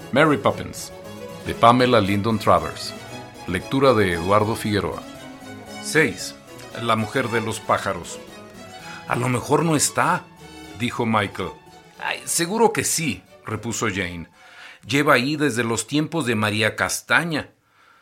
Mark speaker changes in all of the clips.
Speaker 1: Mary Poppins, de Pamela Lyndon Travers. Lectura de Eduardo Figueroa. 6. La mujer de los pájaros. A lo mejor no está, dijo Michael. Ay, seguro que sí, repuso Jane. Lleva ahí desde los tiempos de María Castaña.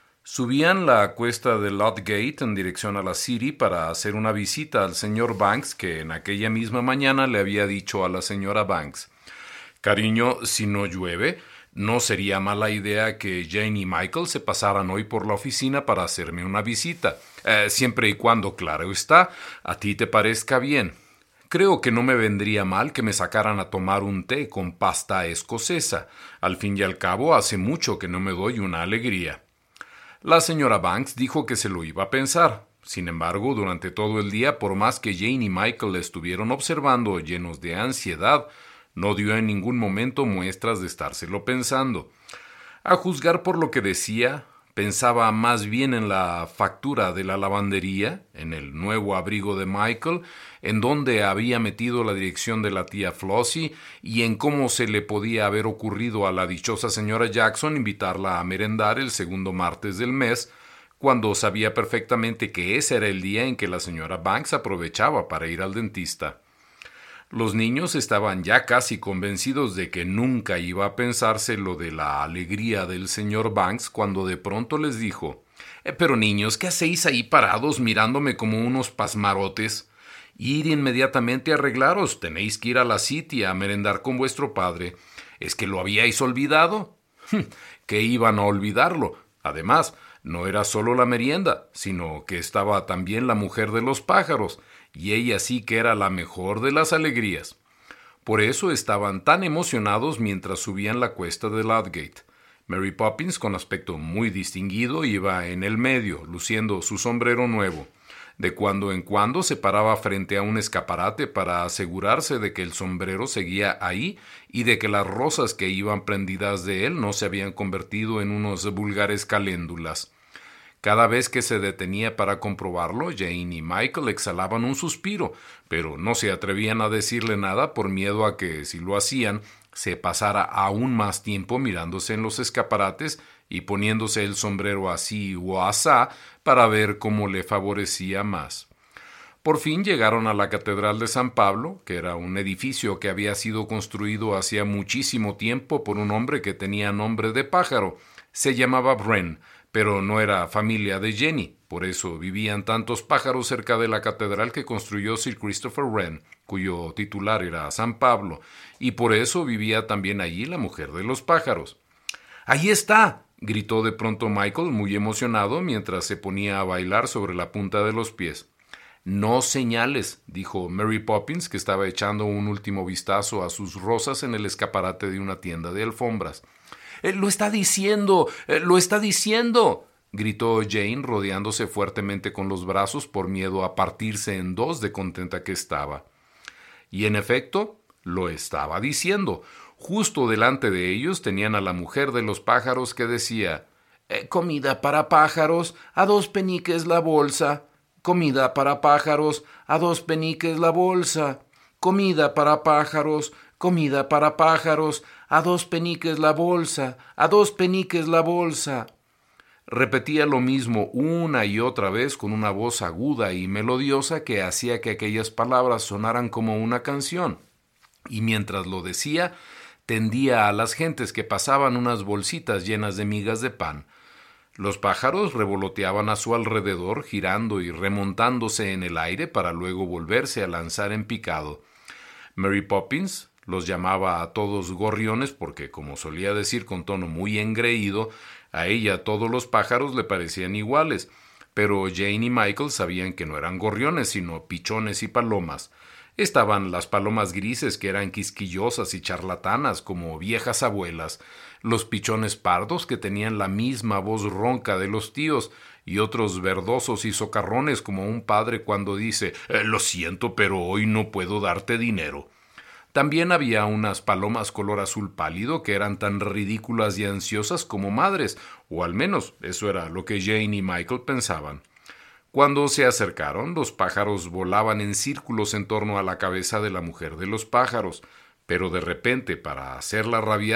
Speaker 1: Subían la cuesta de Ludgate en dirección a la City para hacer una visita al señor Banks, que en aquella misma mañana le había dicho a la señora Banks: «Cariño, si no llueve, no sería mala idea que Jane y Michael se pasaran hoy por la oficina para hacerme una visita, siempre y cuando, claro está, a ti te parezca bien. Creo que no me vendría mal que me sacaran a tomar un té con pasta escocesa. Al fin y al cabo, hace mucho que no me doy una alegría». La señora Banks dijo que se lo iba a pensar. Sin embargo, durante todo el día, por más que Jane y Michael le estuvieron observando llenos de ansiedad, no dio en ningún momento muestras de estárselo pensando. A juzgar por lo que decía, pensaba más bien en la factura de la lavandería, en el nuevo abrigo de Michael, en donde había metido la dirección de la tía Flossie y en cómo se le podía haber ocurrido a la dichosa señora Jackson invitarla a merendar el segundo martes del mes, cuando sabía perfectamente que ese era el día en que la señora Banks aprovechaba para ir al dentista. Los niños estaban ya casi convencidos de que nunca iba a pensarse lo de la alegría del señor Banks cuando de pronto les dijo: «Pero niños, ¿qué hacéis ahí parados mirándome como unos pasmarotes? Ir inmediatamente a arreglaros, tenéis que ir a la City a merendar con vuestro padre. ¿Es que lo habíais olvidado?» «¿Qué iban a olvidarlo? Además, no era solo la merienda, sino que estaba también la mujer de los pájaros, y ella sí que era la mejor de las alegrías». Por eso estaban tan emocionados mientras subían la cuesta de Ludgate. Mary Poppins, con aspecto muy distinguido, iba en el medio, luciendo su sombrero nuevo. De cuando en cuando se paraba frente a un escaparate para asegurarse de que el sombrero seguía ahí y de que las rosas que iban prendidas de él no se habían convertido en unos vulgares caléndulas. Cada vez que se detenía para comprobarlo, Jane y Michael exhalaban un suspiro, pero no se atrevían a decirle nada por miedo a que, si lo hacían, se pasara aún más tiempo mirándose en los escaparates y poniéndose el sombrero así o asá para ver cómo le favorecía más. Por fin llegaron a la Catedral de San Pablo, que era un edificio que había sido construido hacía muchísimo tiempo por un hombre que tenía nombre de pájaro. Se llamaba Wren, pero no era familia de Jenny. Por eso vivían tantos pájaros cerca de la catedral que construyó Sir Christopher Wren, cuyo titular era San Pablo, y por eso vivía también allí la mujer de los pájaros. «¡Ahí está!», gritó de pronto Michael, muy emocionado, mientras se ponía a bailar sobre la punta de los pies. «No señales», dijo Mary Poppins, que estaba echando un último vistazo a sus rosas en el escaparate de una tienda de alfombras. «¡Lo está diciendo! ¡Lo está diciendo!», gritó Jane, rodeándose fuertemente con los brazos por miedo a partirse en dos de contenta que estaba. Y en efecto, lo estaba diciendo. Justo delante de ellos tenían a la mujer de los pájaros que decía: «Comida para pájaros, a 2 peniques la bolsa. Comida para pájaros, a 2 peniques la bolsa. Comida para pájaros, comida para pájaros, a 2 peniques la bolsa, a 2 peniques la bolsa». Repetía lo mismo una y otra vez con una voz aguda y melodiosa que hacía que aquellas palabras sonaran como una canción. Y mientras lo decía, tendía a las gentes que pasaban unas bolsitas llenas de migas de pan. Los pájaros revoloteaban a su alrededor, girando y remontándose en el aire para luego volverse a lanzar en picado. Mary Poppins los llamaba a todos gorriones porque, como solía decir con tono muy engreído, a ella todos los pájaros le parecían iguales, pero Jane y Michael sabían que no eran gorriones, sino pichones y palomas. Estaban las palomas grises, que eran quisquillosas y charlatanas como viejas abuelas, los pichones pardos, que tenían la misma voz ronca de los tíos, y otros verdosos y socarrones como un padre cuando dice: «Lo siento, pero hoy no puedo darte dinero». También había unas palomas color azul pálido que eran tan ridículas y ansiosas como madres, o al menos eso era lo que Jane y Michael pensaban. Cuando se acercaron, los pájaros volaban en círculos en torno a la cabeza de la mujer de los pájaros, pero de repente, para hacerla rabiar,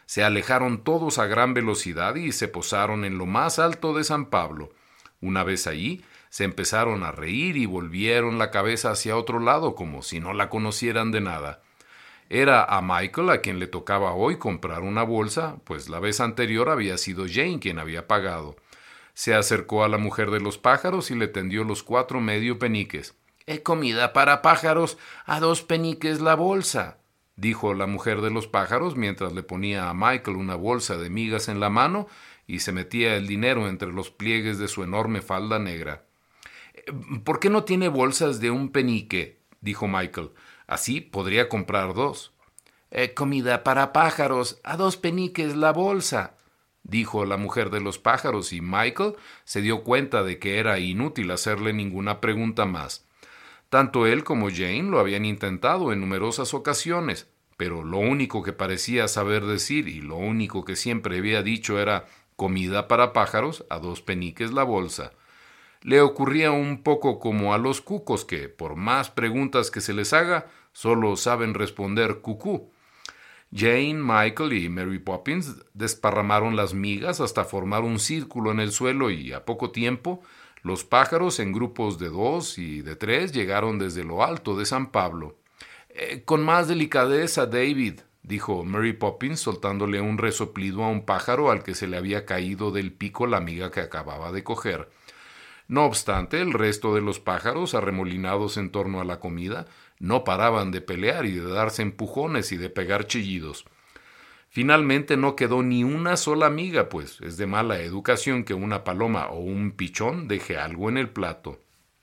Speaker 1: Se alejaron todos a gran velocidad y se posaron en lo más alto de San Pablo. Una vez allí, se empezaron a reír y volvieron la cabeza hacia otro lado como si no la conocieran de nada. Era a Michael a quien le tocaba hoy comprar una bolsa, pues la vez anterior había sido Jane quien había pagado. Se acercó a la mujer de los pájaros y le tendió los 4 medio peniques. «Comida para pájaros, a 2 peniques la bolsa», dijo la mujer de los pájaros mientras le ponía a Michael una bolsa de migas en la mano y se metía el dinero entre los pliegues de su enorme falda negra. «¿Por qué no tiene bolsas de 1 penique?», dijo Michael. «Así podría comprar 2». «Comida para pájaros, a 2 peniques la bolsa», dijo la mujer de los pájaros, y Michael se dio cuenta de que era inútil hacerle ninguna pregunta más. Tanto él como Jane lo habían intentado en numerosas ocasiones, pero lo único que parecía saber decir y lo único que siempre había dicho era «comida para pájaros, a 2 peniques la bolsa». Le ocurría un poco como a los cucos que, por más preguntas que se les haga, solo saben responder cucú. Jane, Michael y Mary Poppins desparramaron las migas hasta formar un círculo en el suelo y, a poco tiempo, los pájaros en grupos de 2 y de 3 llegaron desde lo alto de San Pablo. «Con más delicadeza, David», dijo Mary Poppins soltándole un resoplido a un pájaro al que se le había caído del pico la miga que acababa de coger. No obstante, el resto de los pájaros, arremolinados en torno a la comida, no paraban de pelear y de darse empujones y de pegar chillidos. Finalmente no quedó ni una sola miga, pues es de mala educación que una paloma o un pichón deje algo en el plato.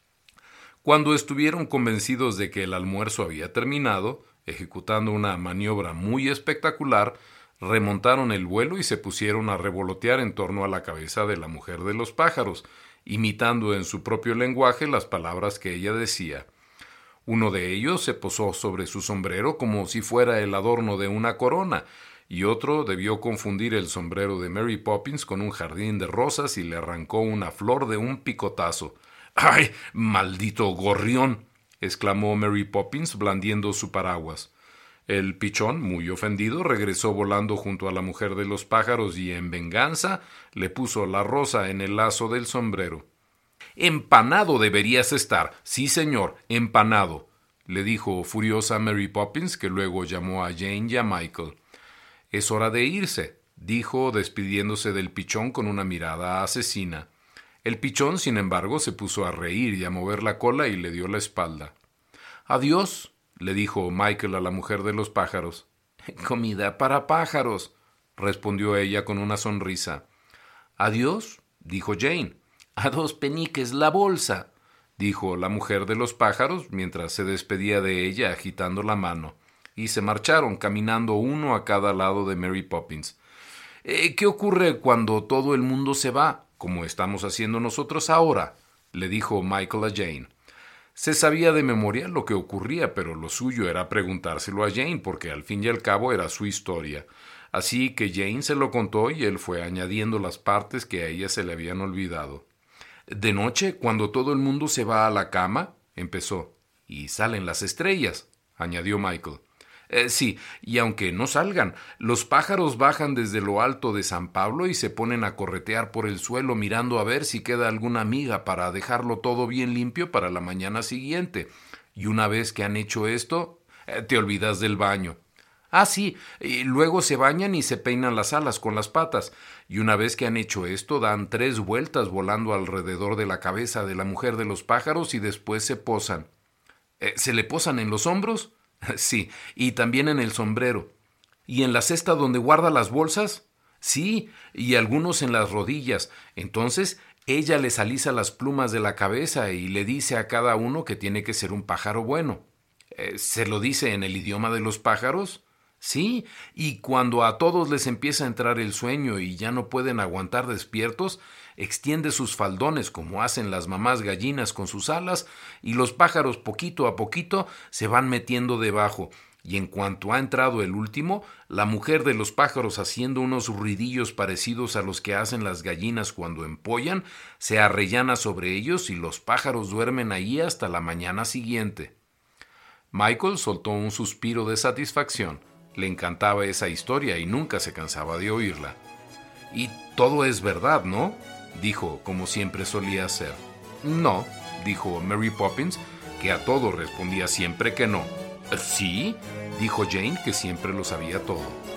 Speaker 1: Cuando estuvieron convencidos de que el almuerzo había terminado, ejecutando una maniobra muy espectacular, remontaron el vuelo y se pusieron a revolotear en torno a la cabeza de la mujer de los pájaros, imitando en su propio lenguaje las palabras que ella decía. Uno de ellos se posó sobre su sombrero como si fuera el adorno de una corona, y otro debió confundir el sombrero de Mary Poppins con un jardín de rosas y le arrancó una flor de un picotazo. «¡Ay, maldito gorrión!», exclamó Mary Poppins blandiendo su paraguas. El pichón, muy ofendido, regresó volando junto a la mujer de los pájaros y, en venganza, le puso la rosa en el lazo del sombrero. «Empanado deberías estar, sí señor, empanado», le dijo furiosa Mary Poppins, que luego llamó a Jane y a Michael. «Es hora de irse», dijo, despidiéndose del pichón con una mirada asesina. El pichón, sin embargo, se puso a reír y a mover la cola y le dio la espalda. «Adiós», le dijo Michael a la mujer de los pájaros. «Comida para pájaros», respondió ella con una sonrisa. «Adiós», dijo Jane. «A 2 peniques la bolsa», dijo la mujer de los pájaros mientras se despedía de ella agitando la mano, y se marcharon caminando uno a cada lado de Mary Poppins. «¿Qué ocurre cuando todo el mundo se va, como estamos haciendo nosotros ahora?», le dijo Michael a Jane. Se sabía de memoria lo que ocurría, pero lo suyo era preguntárselo a Jane, porque al fin y al cabo era su historia. Así que Jane se lo contó y él fue añadiendo las partes que a ella se le habían olvidado. «De noche, cuando todo el mundo se va a la cama», empezó. «Y salen las estrellas», añadió Michael. Sí, y aunque no salgan, los pájaros bajan desde lo alto de San Pablo y se ponen a corretear por el suelo mirando a ver si queda alguna miga para dejarlo todo bien limpio para la mañana siguiente. Y una vez que han hecho esto, te olvidas del baño. Ah, sí, y luego se bañan y se peinan las alas con las patas. Y una vez que han hecho esto, dan 3 vueltas volando alrededor de la cabeza de la mujer de los pájaros y después se posan. ¿Se le posan en los hombros? Sí, y también en el sombrero. ¿Y en la cesta donde guarda las bolsas? Sí, y algunos en las rodillas. Entonces ella les alisa las plumas de la cabeza y le dice a cada uno que tiene que ser un pájaro bueno. ¿Se lo dice en el idioma de los pájaros? Sí, y cuando a todos les empieza a entrar el sueño y ya no pueden aguantar despiertos, extiende sus faldones como hacen las mamás gallinas con sus alas, y los pájaros poquito a poquito se van metiendo debajo, y en cuanto ha entrado el último, la mujer de los pájaros, haciendo unos ruidillos parecidos a los que hacen las gallinas cuando empollan, se arrellana sobre ellos y los pájaros duermen allí hasta la mañana siguiente. Michael soltó un suspiro de satisfacción. Le encantaba esa historia y nunca se cansaba de oírla. «Y todo es verdad, ¿no?», dijo, como siempre solía hacer. «No», dijo Mary Poppins, que a todo respondía siempre que no. «¿Sí?», dijo Jane, que siempre lo sabía todo.